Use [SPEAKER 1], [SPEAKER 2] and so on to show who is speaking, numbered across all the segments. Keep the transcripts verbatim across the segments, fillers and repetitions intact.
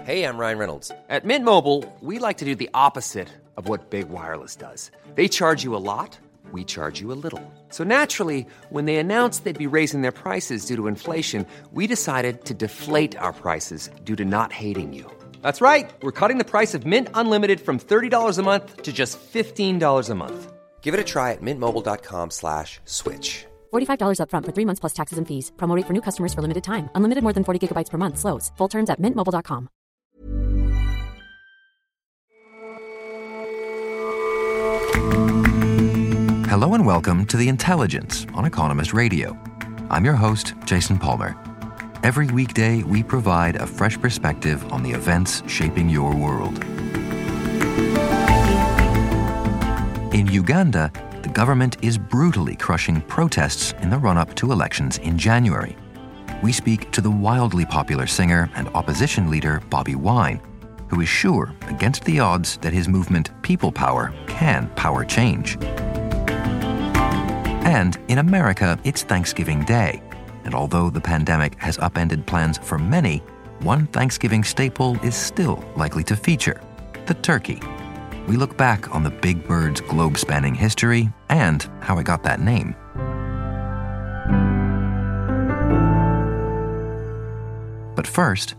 [SPEAKER 1] Hey, I'm Ryan Reynolds.
[SPEAKER 2] At Mint Mobile, we like to do the opposite of what Big Wireless does. They charge you a lot, we charge you a little. So naturally, when they announced they'd be raising their prices due to inflation, we decided to deflate our prices due to not hating you. That's right. We're cutting the price of Mint Unlimited from thirty dollars a month to just fifteen dollars a month.
[SPEAKER 1] Give it a try at mintmobile.com slash switch.
[SPEAKER 3] forty-five dollars up front for three months plus taxes and fees. Promo rate for new customers for limited time. Unlimited more than forty gigabytes per month. Slows full terms at mint mobile dot com.
[SPEAKER 4] Hello and welcome to The Intelligence on Economist Radio. I'm your host, Jason Palmer. Every weekday, we provide a fresh perspective on the events shaping your world. In Uganda, the government is brutally crushing protests in the run-up to elections in January. We speak to the wildly popular singer and opposition leader Bobi Wine, who is sure, against the odds, that his movement People Power can power change. And in America, it's Thanksgiving Day. And although the pandemic has upended plans for many, one Thanksgiving staple is still likely to feature: the turkey. We look back on the big bird's globe-spanning history and how it got that name. But first,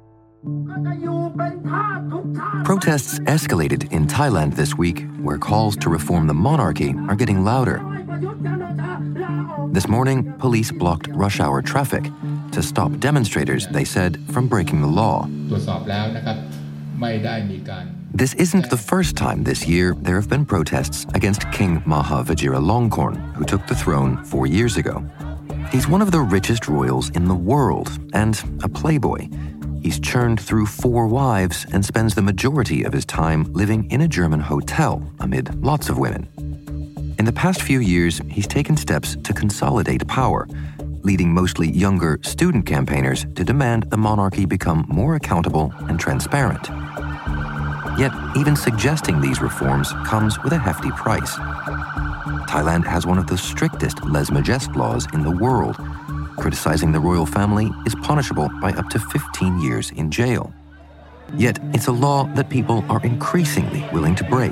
[SPEAKER 4] protests escalated in Thailand this week, where calls to reform the monarchy are getting louder. This morning, police blocked rush hour traffic to stop demonstrators, they said, from breaking the law. This isn't the first time this year there have been protests against King Maha Vajiralongkorn, who took the throne four years ago. He's one of the richest royals in the world and a playboy. He's churned through four wives and spends the majority of his time living in a German hotel amid lots of women. In the past few years, he's taken steps to consolidate power, leading mostly younger student campaigners to demand the monarchy become more accountable and transparent. Yet, even suggesting these reforms comes with a hefty price. Thailand has one of the strictest lèse-majesté laws in the world. Criticizing the royal family is punishable by up to fifteen years in jail. Yet, it's a law that people are increasingly willing to break.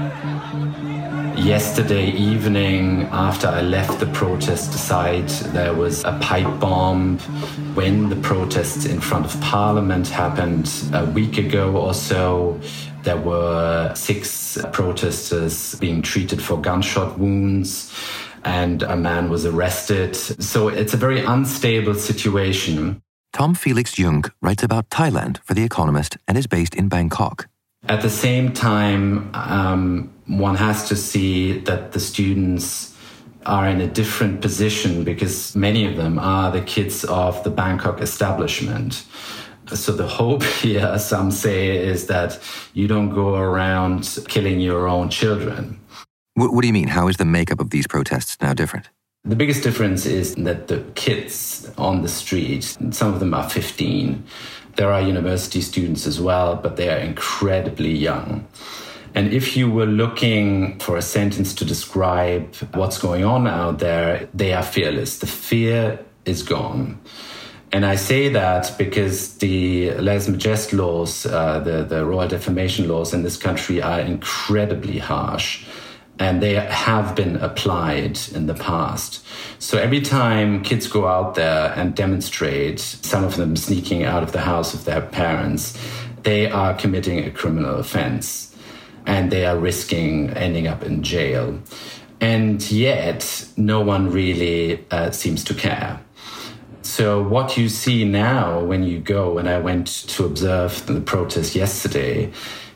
[SPEAKER 5] Yesterday evening, after I left the protest site, there was a pipe bomb. When the protests in front of Parliament happened a week ago or so, there were six protesters being treated for gunshot wounds, and a man was arrested. So it's a very unstable situation.
[SPEAKER 4] Tom Felix Jung writes about Thailand for The Economist and is based in Bangkok.
[SPEAKER 5] At the same time, um, one has to see that the students are in a different position because many of them are the kids of the Bangkok establishment. So the hope here, some say, is that you don't go around killing your own children.
[SPEAKER 4] What, what do you mean? How is the makeup of these protests now different?
[SPEAKER 5] The biggest difference is that the kids on the street, some of them are fifteen. There are university students as well, but they are incredibly young. And if you were looking for a sentence to describe what's going on out there, they are fearless. The fear is gone. And I say that because the lèse-majesté laws, uh, the, the royal defamation laws in this country are incredibly harsh. And they have been applied in the past. So every time kids go out there and demonstrate, some of them sneaking out of the house of their parents, they are committing a criminal offense. And they are risking ending up in jail. And yet, no one really uh, seems to care. So what you see now when you go, and I went to observe the protest yesterday,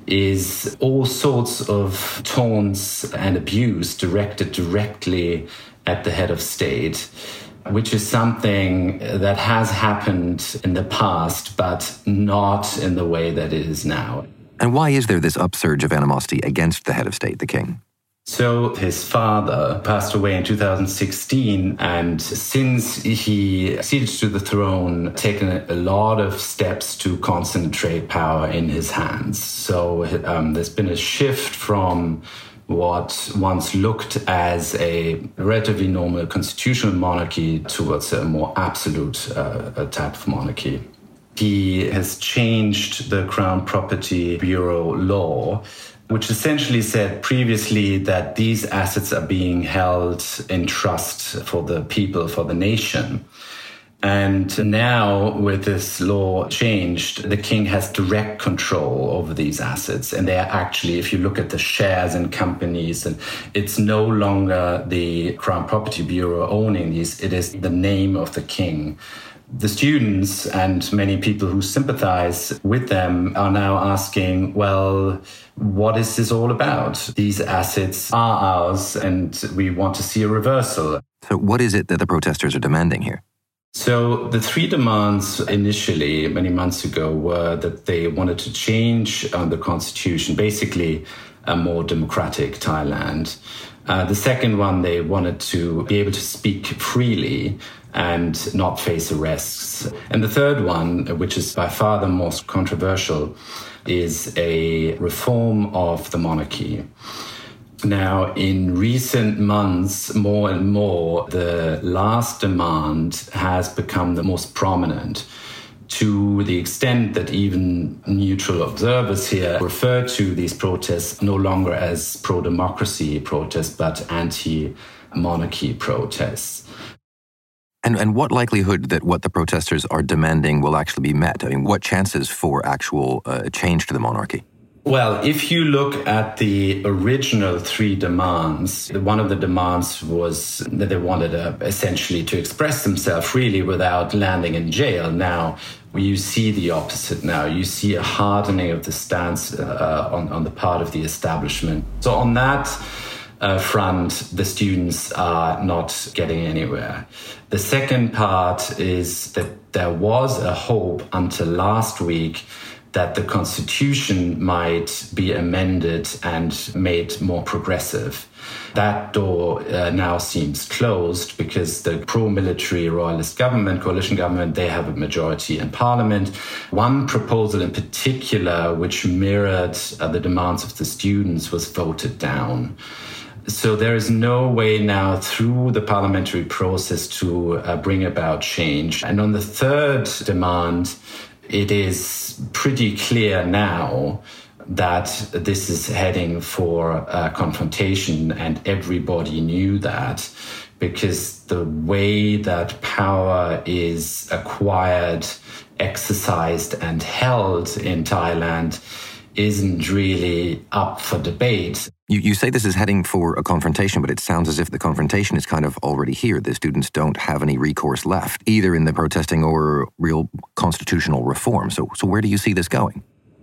[SPEAKER 5] is all sorts of taunts and abuse directed directly at the head of state, which is something that has happened in the past, but not in the way that it is now.
[SPEAKER 4] And why is there this upsurge of animosity against the head of state, the king?
[SPEAKER 5] So his father passed away in two thousand sixteen, and since he acceded to the throne, taken a lot of steps to concentrate power in his hands. So um, there's been a shift from what once looked as a relatively normal constitutional monarchy towards a more absolute uh, type of monarchy. he has changed the Crown Property Bureau law, which essentially said previously that these assets are being held in trust for the people, for the nation. And now, with this law changed, the king has direct control over these assets. And they are actually, if you look at the shares in companies, and it's no longer the Crown Property Bureau owning these, it is the name of the king. The students and many people who sympathize with them are now asking, well, what is this all about? These assets are ours, and we want to see a reversal.
[SPEAKER 4] So what is it that the protesters are demanding here?
[SPEAKER 5] So the three demands initially, many months ago, were that they wanted to change uh, the constitution, basically a more democratic Thailand. Uh, the second one, they wanted to be able to speak freely and not face arrests. And the third one, which is by far the most controversial, is a reform of the monarchy. Now, in recent months, more and more, the last demand has become the most prominent, to the extent that even neutral observers here refer to these protests no longer as pro-democracy protests, but anti-monarchy protests.
[SPEAKER 4] And, and what likelihood that what the protesters are demanding will actually be met? I mean, what chances for actual uh, change to the monarchy?
[SPEAKER 5] Well, if you look at the original three demands, one of the demands was that they wanted uh, essentially to express themselves freely without landing in jail. Now, you see the opposite now. You see a hardening of the stance uh, on, on the part of the establishment. So on that uh, front, the students are not getting anywhere. The second part is that there was a hope until last week that the constitution might be amended and made more progressive. That door uh, now seems closed because the pro-military royalist government, coalition government, they have a majority in parliament. One proposal in particular, which mirrored uh, the demands of the students, was voted down. So there is no way now through the parliamentary process to uh, bring about change. And on the third demand, it is pretty clear now that this is heading for a confrontation, and everybody knew that, because the way that power is acquired, exercised, and held in Thailand isn't really up for debate.
[SPEAKER 4] You, you say this is heading for a confrontation, but it sounds as if the confrontation is kind of already here. The students don't have any recourse left, either in the protesting or real constitutional reform. So, so where do you see this going?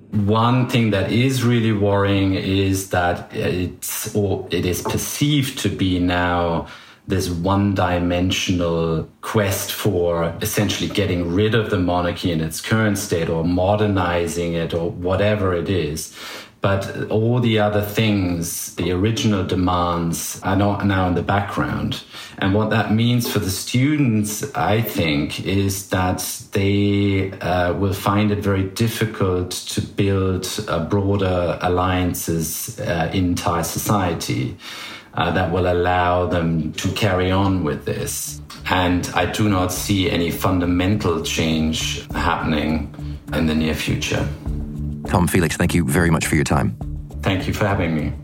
[SPEAKER 5] One thing that is really worrying is that it's, or it is perceived to be now this one-dimensional quest for essentially getting rid of the monarchy in its current state or modernizing it or whatever it is. But all the other things, the original demands, are not now in the background. And what that means for the students, I think, is that they uh, will find it very difficult to build uh, broader alliances uh, in Thai society uh, that will allow them to carry on with this. And I do not see any fundamental change happening in the near future.
[SPEAKER 4] Tom Felix, thank you very much for your time.
[SPEAKER 5] Thank you for having me.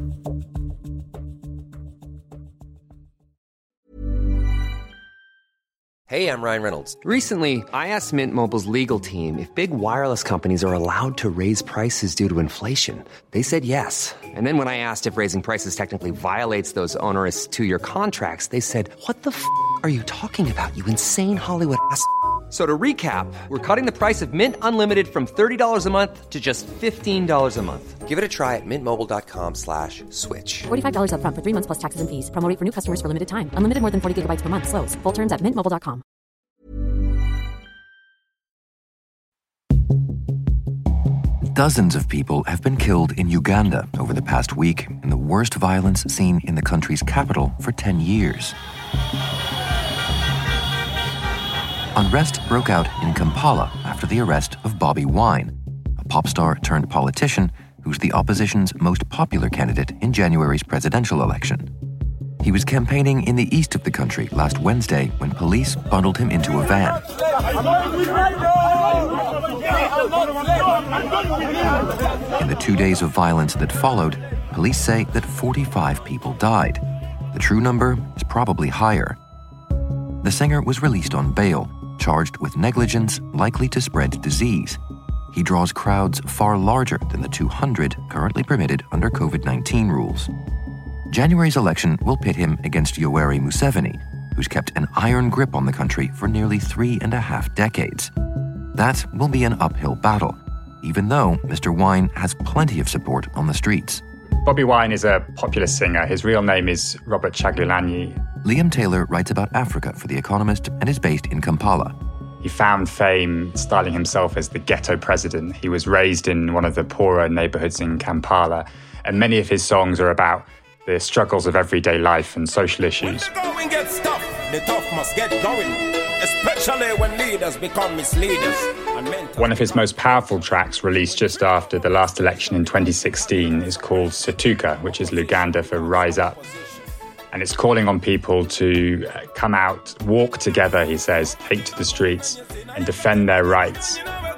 [SPEAKER 1] Hey, I'm Ryan Reynolds.
[SPEAKER 2] Recently, I asked Mint Mobile's legal team if big wireless companies are allowed to raise prices due to inflation. They said yes. And then when I asked if raising prices technically violates those onerous two-year contracts, they said, "What the f*** are you talking about, you insane Hollywood ass f- So to recap, we're cutting the price of Mint Unlimited from thirty dollars a month to just fifteen dollars a month.
[SPEAKER 1] Give it a try at mintmobile.com slash switch.
[SPEAKER 3] forty-five dollars up front for three months plus taxes and fees. Promo rate for new customers for limited time. Unlimited more than forty gigabytes per month. Slows full terms at mint mobile dot com.
[SPEAKER 4] Dozens of people have been killed in Uganda over the past week in the worst violence seen in the country's capital for ten years. Unrest broke out in Kampala after the arrest of Bobi Wine, a pop star turned politician who's the opposition's most popular candidate in January's presidential election. He was campaigning in the east of the country last Wednesday when police bundled him into a van. In the two days of violence that followed, police say that forty-five people died. The true number is probably higher. The singer was released on bail, charged with negligence likely to spread disease. He draws crowds far larger than the two hundred currently permitted under COVID nineteen rules. January's election will pit him against Yoweri Museveni, who's kept an iron grip on the country for nearly three and a half decades. That will be an uphill battle, even though Mister Wine has plenty of support on the streets.
[SPEAKER 6] Bobby Wine is a popular singer. His real name is Robert Chagulanyi.
[SPEAKER 4] Liam Taylor writes about Africa for The Economist and is based in Kampala.
[SPEAKER 6] He found fame styling himself as the ghetto president. He was raised in one of the poorer neighborhoods in Kampala, and many of his songs are about the struggles of everyday life and social issues.
[SPEAKER 7] When the going gets tough, the tough must get going, especially when leaders become misleaders.
[SPEAKER 6] One of his most powerful tracks, released just after the last election in twenty sixteen, is called Setuka, which is Luganda for Rise Up. And it's calling on people to come out, walk together, he says, take to the streets and defend their rights.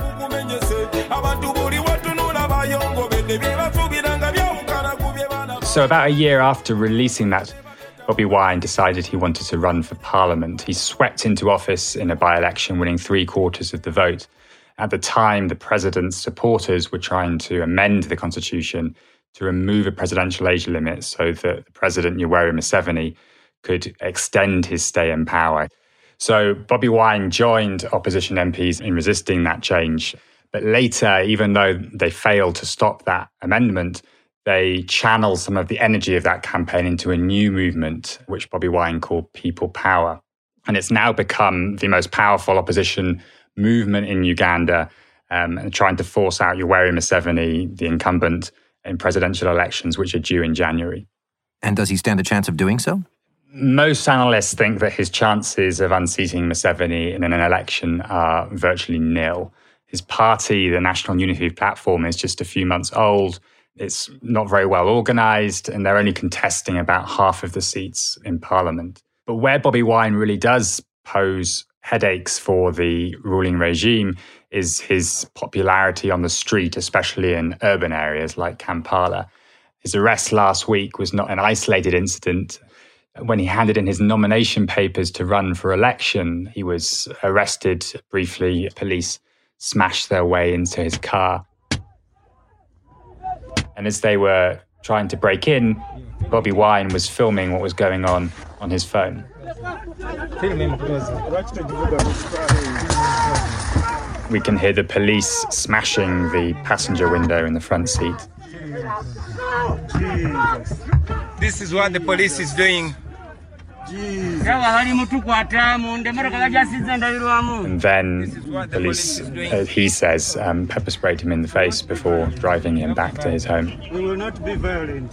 [SPEAKER 6] So about a year after releasing that, Bobby Wine decided he wanted to run for Parliament. He swept into office in a by-election, winning three quarters of the vote. At the time, the president's supporters were trying to amend the constitution to remove a presidential age limit so that the president, Yoweri Museveni, could extend his stay in power. So Bobby Wine joined opposition M Ps in resisting that change. But later, even though they failed to stop that amendment, they channeled some of the energy of that campaign into a new movement, which Bobby Wine called People Power. And it's now become the most powerful opposition movement in Uganda, um, and trying to force out Yoweri Museveni, the incumbent, in presidential elections, which are due in January.
[SPEAKER 4] And does he stand a chance of doing so?
[SPEAKER 6] Most analysts think that his chances of unseating Museveni in an election are virtually nil. His party, the National Unity Platform, is just a few months old. It's not very well organised, and they're only contesting about half of the seats in Parliament. But where Bobby Wine really does pose headaches for the ruling regime is his popularity on the street, especially in urban areas like Kampala. His arrest last week was not an isolated incident. When he handed in his nomination papers to run for election, he was arrested briefly. Police smashed their way into his car. And as they were trying to break in, Bobby Wine was filming what was going on on his phone. We can hear the police smashing the passenger window in the front seat.
[SPEAKER 7] This is what the police is doing.
[SPEAKER 6] And then police, uh, he says, um, pepper sprayed him in the face before driving him back to his home.
[SPEAKER 8] We will not be violent.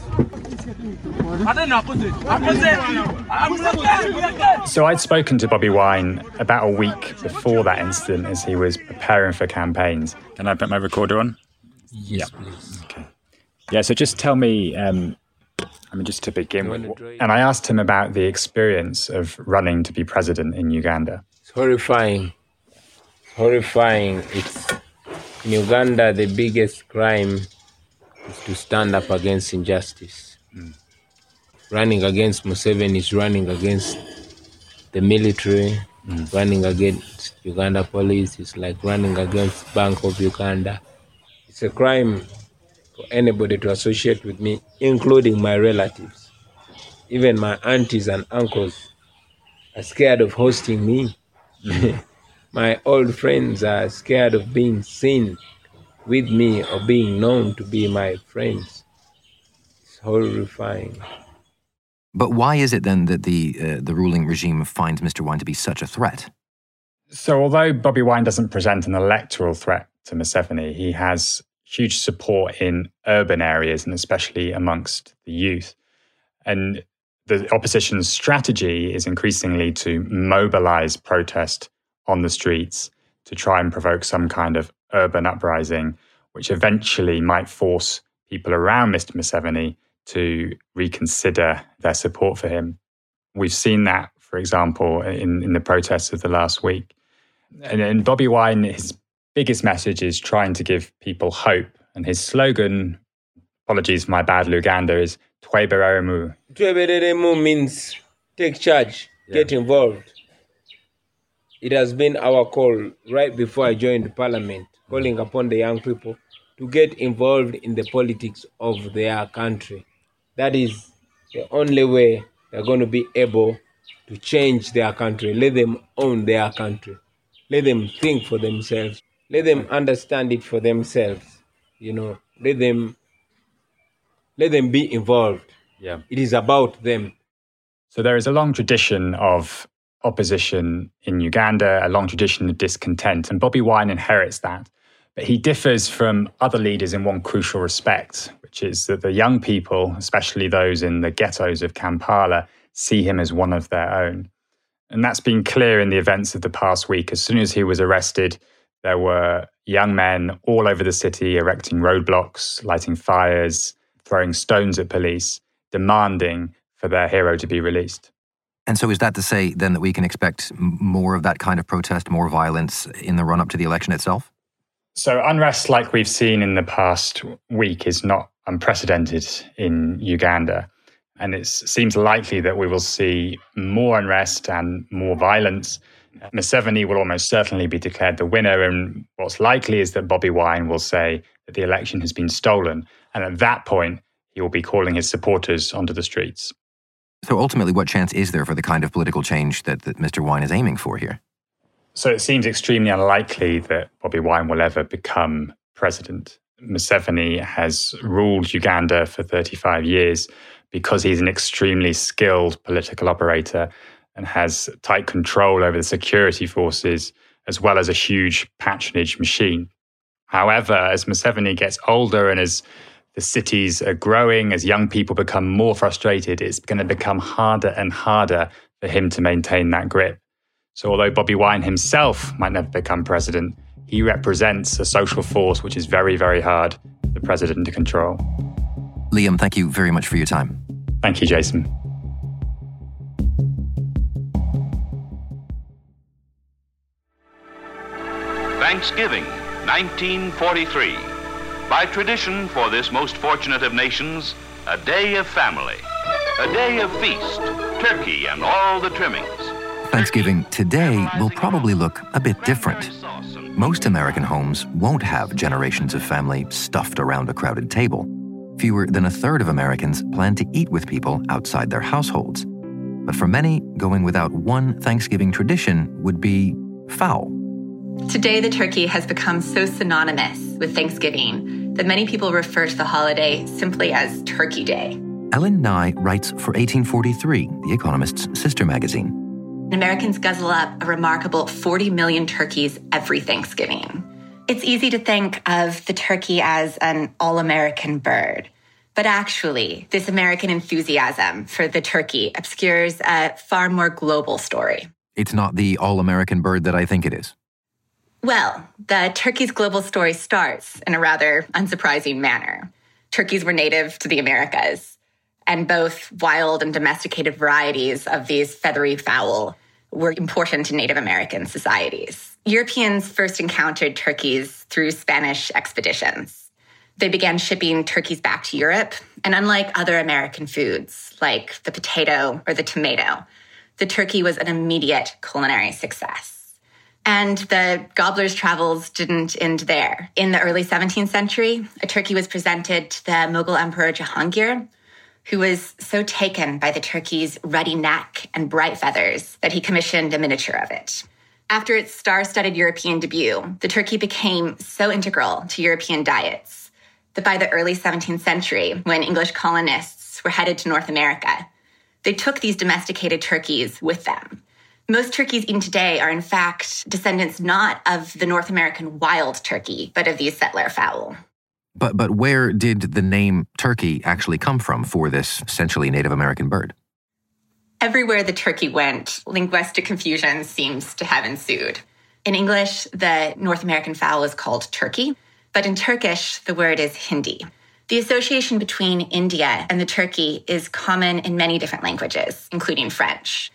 [SPEAKER 6] So I'd spoken to Bobby Wine about a week before that incident as he was preparing for campaigns. Can I put my recorder on?
[SPEAKER 9] Yes, yeah. Please.
[SPEAKER 6] Okay. Yeah, so just tell me, um, I mean, just to begin with, and I asked him about the experience of running to be president in Uganda.
[SPEAKER 9] It's horrifying. Horrifying. It's in Uganda, the biggest crime is to stand up against injustice. Mm. Running against Museveni is running against the military, mm. running against Uganda police. It's like running against Bank of Uganda. It's a crime for anybody to associate with me, including my relatives. Even my aunties and uncles are scared of hosting me. Mm. My old friends are scared of being seen with me or being known to be my friends. It's horrifying.
[SPEAKER 4] But why is it then that the uh, the ruling regime finds Mister Wine to be such a threat?
[SPEAKER 6] So although Bobby Wine doesn't present an electoral threat to Museveni, he has huge support in urban areas and especially amongst the youth. And the opposition's strategy is increasingly to mobilize protest on the streets to try and provoke some kind of urban uprising, which eventually might force people around Mister Museveni to reconsider their support for him. We've seen that, for example, in, in the protests of the last week. And, and Bobby Wine has biggest message is trying to give people hope. And his slogan, apologies for my bad Luganda, is Twebereremu.
[SPEAKER 9] Twebereremu means take charge, yeah. Get involved. It has been our call right before I joined Parliament, calling upon the young people to get involved in the politics of their country. That is the only way they're going to be able to change their country. Let them own their country. Let them think for themselves. Let them understand it for themselves. You know, let them let them be involved.
[SPEAKER 6] Yeah.
[SPEAKER 9] It is about them.
[SPEAKER 6] So there is a long tradition of opposition in Uganda, a long tradition of discontent, and Bobi Wine inherits that. But he differs from other leaders in one crucial respect, which is that the young people, especially those in the ghettos of Kampala, see him as one of their own. And that's been clear in the events of the past week. As soon as he was arrested, there were young men all over the city erecting roadblocks, lighting fires, throwing stones at police, demanding for their hero to be released.
[SPEAKER 4] And so is that to say then that we can expect more of that kind of protest, more violence in the run-up to the election itself?
[SPEAKER 6] So unrest like we've seen in the past week is not unprecedented in Uganda. And it seems likely that we will see more unrest and more violence. Museveni will almost certainly be declared the winner. And what's likely is that Bobi Wine will say that the election has been stolen. And at that point, he will be calling his supporters onto the streets.
[SPEAKER 4] So ultimately, what chance is there for the kind of political change that, that Mister Wine is aiming for here?
[SPEAKER 6] So it seems extremely unlikely that Bobi Wine will ever become president. Museveni has ruled Uganda for thirty-five years because he's an extremely skilled political operator and has tight control over the security forces, as well as a huge patronage machine. However, as Museveni gets older and as the cities are growing, as young people become more frustrated, it's going to become harder and harder for him to maintain that grip. So although Bobi Wine himself might never become president, he represents a social force which is very, very hard for the president to control.
[SPEAKER 4] Liam, thank you very much for your time.
[SPEAKER 6] Thank you, Jason.
[SPEAKER 8] Thanksgiving, nineteen forty-three. By tradition, for this most fortunate of nations, a day of family, a day of feast, turkey and all the trimmings.
[SPEAKER 4] Thanksgiving today will probably look a bit different. Most American homes won't have generations of family stuffed around a crowded table. Fewer than a third of Americans plan to eat with people outside their households. But for many, going without one Thanksgiving tradition would be foul.
[SPEAKER 10] Today, the turkey has become so synonymous with Thanksgiving that many people refer to the holiday simply as Turkey Day.
[SPEAKER 4] Ellen Nye writes for eighteen forty-three, The Economist's sister magazine.
[SPEAKER 10] Americans guzzle up a remarkable forty million turkeys every Thanksgiving. It's easy to think of the turkey as an all-American bird. But actually, this American enthusiasm for the turkey obscures a far more global story.
[SPEAKER 4] It's not the all-American bird that I think it is.
[SPEAKER 10] Well, the turkey's global story starts in a rather unsurprising manner. Turkeys were native to the Americas, and both wild and domesticated varieties of these feathery fowl were important to Native American societies. Europeans first encountered turkeys through Spanish expeditions. They began shipping turkeys back to Europe, and unlike other American foods, like the potato or the tomato, the turkey was an immediate culinary success. And the gobbler's travels didn't end there. In the early seventeenth century, a turkey was presented to the Mughal Emperor Jahangir, who was so taken by the turkey's ruddy neck and bright feathers that he commissioned a miniature of it. After its star-studded European debut, the turkey became so integral to European diets that by the early seventeenth century, when English colonists were headed to North America, they took these domesticated turkeys with them. Most turkeys eaten today are, in fact, descendants not of the North American wild turkey, but of these settler fowl.
[SPEAKER 4] But but where did the name turkey actually come from for this essentially Native American bird?
[SPEAKER 10] Everywhere the turkey went, linguistic confusion seems to have ensued. In English, the North American fowl is called turkey, but in Turkish, the word is hindi. The association between India and the turkey is common in many different languages, including French.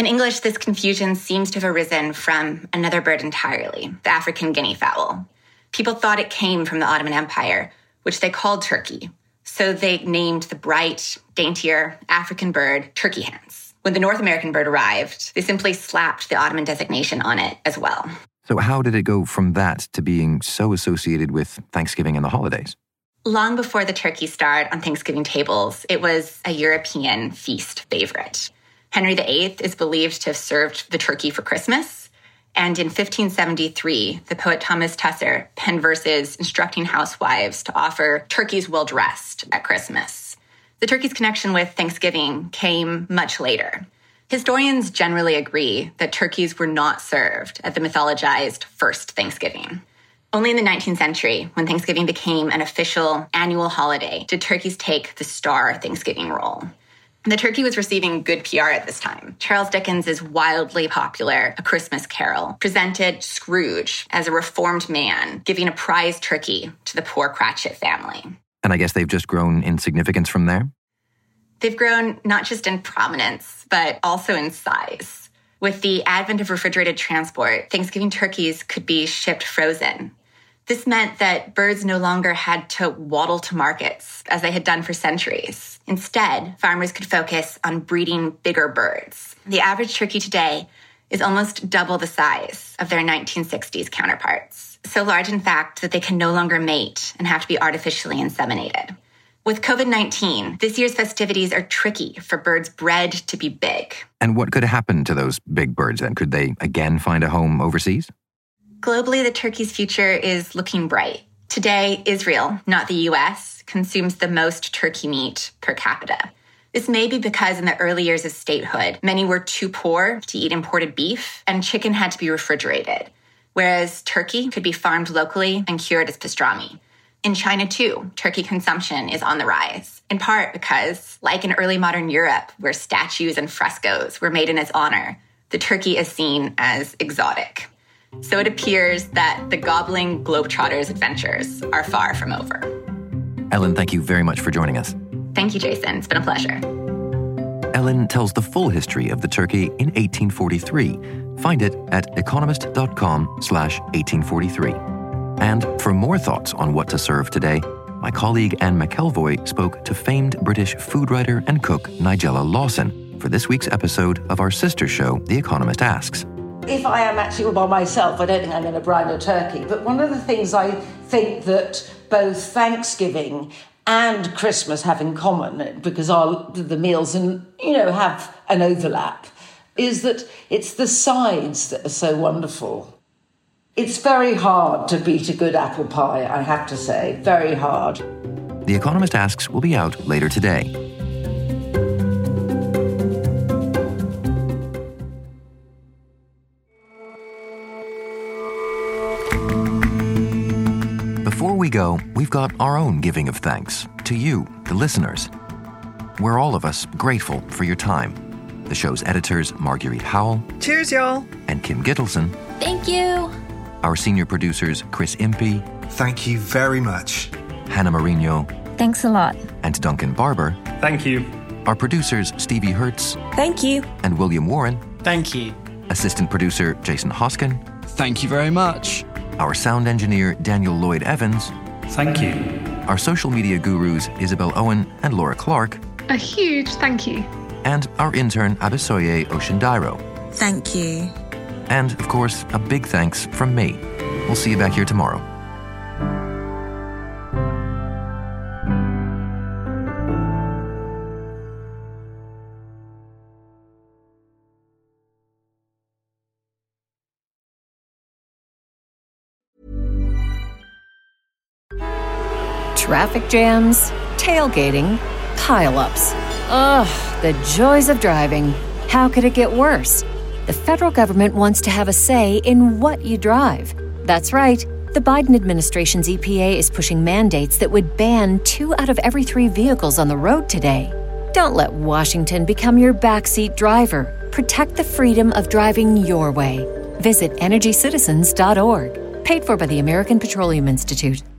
[SPEAKER 10] In English, this confusion seems to have arisen from another bird entirely, the African guinea fowl. People thought it came from the Ottoman Empire, which they called turkey. So they named the bright, daintier African bird turkey hens. When the North American bird arrived, they simply slapped the Ottoman designation on it as well.
[SPEAKER 4] So how did it go from that to being so associated with Thanksgiving and the holidays?
[SPEAKER 10] Long before the turkey starred on Thanksgiving tables, it was a European feast favorite. Henry the Eighth is believed to have served the turkey for Christmas. And in fifteen seventy-three, the poet Thomas Tusser penned verses instructing housewives to offer turkeys well dressed at Christmas. The turkey's connection with Thanksgiving came much later. Historians generally agree that turkeys were not served at the mythologized first Thanksgiving. Only in the nineteenth century, when Thanksgiving became an official annual holiday, did turkeys take the star Thanksgiving role. The turkey was receiving good P R at this time. Charles Dickens' wildly popular A Christmas Carol presented Scrooge as a reformed man giving a prize turkey to the poor Cratchit family.
[SPEAKER 4] And I guess they've just grown in significance from there?
[SPEAKER 10] They've grown not just in prominence, but also in size. With the advent of refrigerated transport, Thanksgiving turkeys could be shipped frozen. This meant that birds no longer had to waddle to markets, as they had done for centuries. Instead, farmers could focus on breeding bigger birds. The average turkey today is almost double the size of their nineteen sixties counterparts. So large, in fact, that they can no longer mate and have to be artificially inseminated. With covid nineteen, this year's festivities are tricky for birds bred to be big.
[SPEAKER 4] And what could happen to those big birds then? Could they again find a home overseas?
[SPEAKER 10] Globally, the turkey's future is looking bright. Today, Israel, not the U S, consumes the most turkey meat per capita. This may be because in the early years of statehood, many were too poor to eat imported beef, and chicken had to be refrigerated, whereas turkey could be farmed locally and cured as pastrami. In China, too, turkey consumption is on the rise, in part because, like in early modern Europe, where statues and frescoes were made in its honor, the turkey is seen as exotic. So it appears that the gobbling globetrotters' adventures are far from over.
[SPEAKER 4] Ellen, thank you very much for joining us.
[SPEAKER 10] Thank you, Jason. It's been a pleasure.
[SPEAKER 4] Ellen tells the full history of the turkey in eighteen forty-three. Find it at economist.com slash 1843. And for more thoughts on what to serve today, my colleague Anne McElvoy spoke to famed British food writer and cook Nigella Lawson for this week's episode of our sister show, The Economist Asks.
[SPEAKER 11] If I am actually all by myself, I don't think I'm going to brine a turkey. But one of the things I think that both Thanksgiving and Christmas have in common, because our, the meals and you know have an overlap, is that it's the sides that are so wonderful. It's very hard to beat a good apple pie, I have to say. Very hard.
[SPEAKER 4] The Economist Asks will be out later today. Before we go, we've got our own giving of thanks to you, the listeners. We're all of us grateful for your time. The show's editors, Marguerite Howell.
[SPEAKER 12] Cheers, y'all.
[SPEAKER 4] And Kim Gittleson.
[SPEAKER 13] Thank you.
[SPEAKER 4] Our senior producers, Chris Impey.
[SPEAKER 14] Thank you very much.
[SPEAKER 4] Hannah Marino.
[SPEAKER 13] Thanks a lot.
[SPEAKER 4] And Duncan Barber.
[SPEAKER 15] Thank you.
[SPEAKER 4] Our producers, Stevie Hertz.
[SPEAKER 12] Thank you.
[SPEAKER 4] And William Warren.
[SPEAKER 15] Thank you.
[SPEAKER 4] Assistant producer, Jason Hoskin.
[SPEAKER 16] Thank you very much.
[SPEAKER 4] Our sound engineer, Daniel Lloyd Evans.
[SPEAKER 15] Thank you.
[SPEAKER 4] Our social media gurus, Isabel Owen and Laura Clark.
[SPEAKER 17] A huge thank you.
[SPEAKER 4] And our intern, Abisoye Oshindairo.
[SPEAKER 12] Thank you.
[SPEAKER 4] And, of course, a big thanks from me. We'll see you back here tomorrow.
[SPEAKER 18] Traffic jams, tailgating, pile-ups. Ugh, the joys of driving. How could it get worse? The federal government wants to have a say in what you drive. That's right. The Biden administration's E P A is pushing mandates that would ban two out of every three vehicles on the road today. Don't let Washington become your backseat driver. Protect the freedom of driving your way. Visit energy citizens dot org. Paid for by the American Petroleum Institute.